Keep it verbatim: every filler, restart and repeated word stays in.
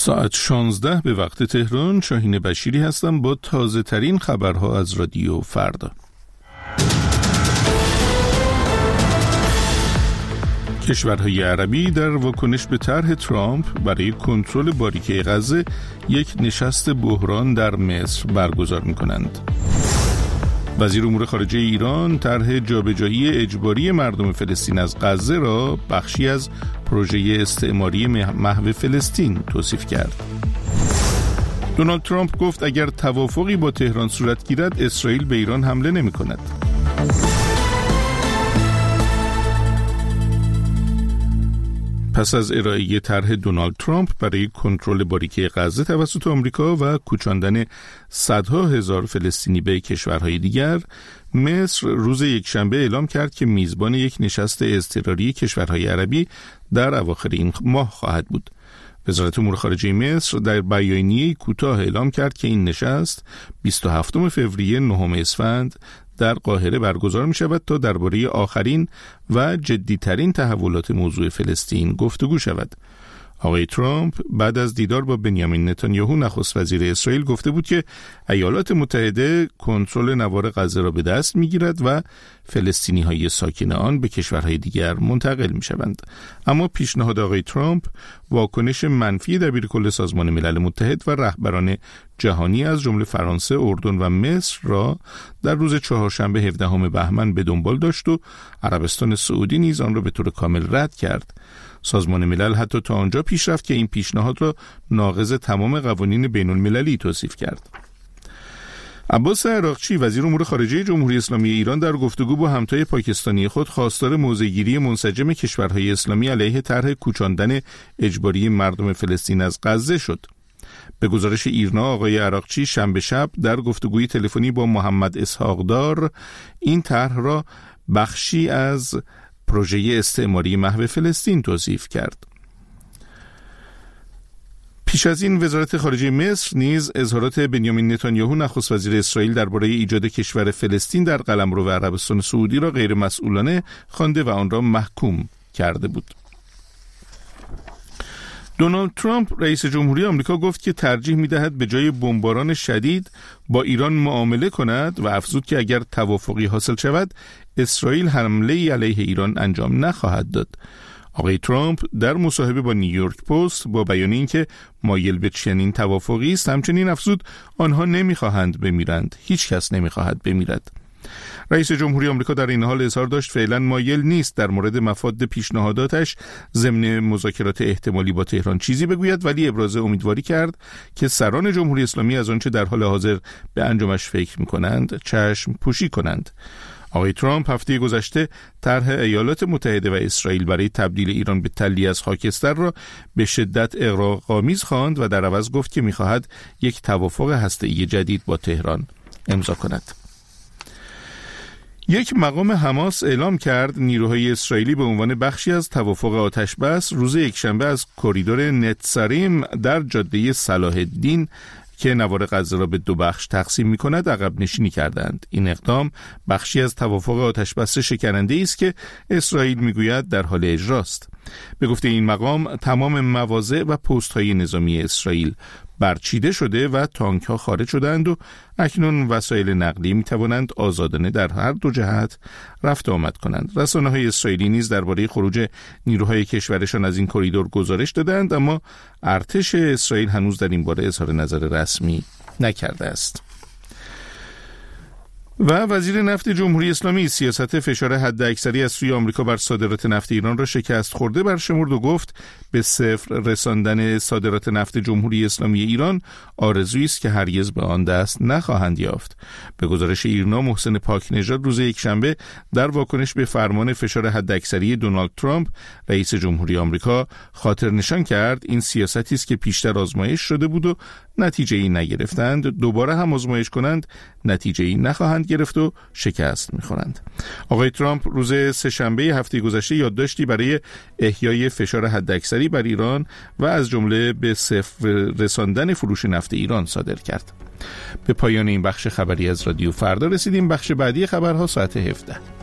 ساعت شانزده به وقت تهران. شاهین بشیری هستم با تازه ترین خبرها از رادیو فردا. کشورهای عربی در واکنش به طرح ترامپ برای کنترل باریکه غزه یک نشست بحران در مصر برگزار می‌کنند. وزیر امور خارجه ایران طرح جابجایی اجباری مردم فلسطین از غزه را بخشی از پروژه استعماری محو فلسطین توصیف کرد. دونالد ترامپ گفت اگر توافقی با تهران صورت گیرد اسرائیل به ایران حمله نمی‌کند. پس از ارائه طرح دونالد ترامپ برای کنترل باریکه غزه توسط آمریکا و کوچاندن صدها هزار فلسطینی به کشورهای دیگر، مصر روز یکشنبه اعلام کرد که میزبان یک نشست اضطراری کشورهای عربی در اواخر این ماه خواهد بود. وزارت امور خارجه مصر در بیانیه‌ای کوتاه اعلام کرد که این نشست بیست و هفتم فوریه نهم اسفند در قاهره برگزار می شود تا درباره آخرین و جدیترین تحولات موضوع فلسطین گفتگو شود. آقای ترامپ بعد از دیدار با بنیامین نتانیاهو نخست وزیر اسرائیل گفته بود که ایالات متحده کنترل نوار غزه را به دست می گیرد و فلسطینی های ساکن آن به کشورهای دیگر منتقل می شوند. اما پیشنهاد آقای ترامپ واکنش منفی دبیرکل سازمان ملل متحد و رهبران جهانی از جمله فرانسه، اردن و مصر را در روز چهارشنبه هفدهم بهمن به دنبال داشت و عربستان سعودی نیز آن را به طور کامل رد کرد. سازمان ملل حتی تا آنجا پیش رفت که این پیشنهاد را ناقض تمام قوانین بین المللی توصیف کرد. عباس عراقچی وزیر امور خارجه جمهوری اسلامی ایران در گفتگو با همتای پاکستانی خود خواستار موضع‌گیری منسجم کشورهای اسلامی علیه طرح کوچاندن اجباری مردم فلسطین از غزه شد. به گزارش ایرنا، آقای عراقچی شنبه شب در گفتگوی تلفنی با محمد اسحاقدار این طرح را بخشی از پروژه استعماری محو فلسطین توصیف کرد. پیش از این وزارت خارجه مصر نیز اظهارات بنیامین نتانیاهو نخست وزیر اسرائیل درباره ایجاد کشور فلسطین در قلمرو عربستان سعودی را غیر مسئولانه خوانده و آن را محکوم کرده بود. دونالد ترامپ رئیس جمهوری آمریکا گفت که ترجیح می‌دهد به جای بمباران شدید با ایران معامله کند و افزود که اگر توافقی حاصل شود اسرائیل حمله علیه ایران انجام نخواهد داد. آقای ترامپ در مصاحبه با نیویورک پست با بیان اینکه مایل به چنین توافقی است همچنین افزود آنها نمی‌خواهند بمیرند، هیچ کس نمی‌خواهد بمیرد. رئیس جمهوری آمریکا در این حال اظهار داشت فعلا مایل نیست در مورد مفاد پیشنهاداتش ضمن مذاکرات احتمالی با تهران چیزی بگوید، ولی ابراز امیدواری کرد که سران جمهوری اسلامی از آنچه در حال حاضر به انجامش فکر می‌کنند چشم پوشی کنند. آقای ترامپ هفته گذشته طرح ایالات متحده و اسرائیل برای تبدیل ایران به تلی از خاکستر را به شدت اغراق‌آمیز خواند و در عوض گفت که می‌خواهد یک توافق هسته‌ای جدید با تهران امضا کند. یک مقام حماس اعلام کرد نیروهای اسرائیلی به عنوان بخشی از توافق آتش‌بس روز یکشنبه از کریدور نتساریم در جاده صلاح الدین که نوار غزه را به دو بخش تقسیم می‌کند عقب نشینی کردند. این اقدام بخشی از توافق آتش‌بس شکننده‌ای است که اسرائیل می‌گوید در حال اجراست. به گفته این مقام تمام مواضع و پست‌های نظامی اسرائیل برچیده شده و تانک‌ها خارج شدند و اکنون وسایل نقلیه می‌توانند آزادانه در هر دو جهت رفت و آمد کنند. رسانه‌های اسرائیلی نیز درباره خروج نیروهای کشورشان از این کریدور گزارش دادند، اما ارتش اسرائیل هنوز در این باره اظهار نظر رسمی نکرده است. و وزیر نفت جمهوری اسلامی سیاست فشار حداکثری از سوی آمریکا بر صادرات نفت ایران را شکست خورده برشمرد و گفت به صفر رساندن صادرات نفت جمهوری اسلامی ایران آرزویی است که هرگز به آن دست نخواهند یافت. به گزارش ایرنا، محسن پاکنژاد روز یکشنبه در واکنش به فرمان فشار حداکثری دونالد ترامپ رئیس جمهوری آمریکا خاطر نشان کرد این سیاستی است که پیشتر آزمایش شده بود و نتیجه‌ای نگرفتند، دوباره هم آزمایش کنند نتیجه‌ای نخواهند گرفت و شکست می‌خورند. آقای ترامپ روز سه‌شنبه هفته گذشته یادداشتی برای احیای فشار حداکثری بر ایران و از جمله به صفر رساندن فروش نفت ایران صادر کرد. به پایان این بخش خبری از رادیو فردا رسیدیم. بخش بعدی خبرها ساعت هفده.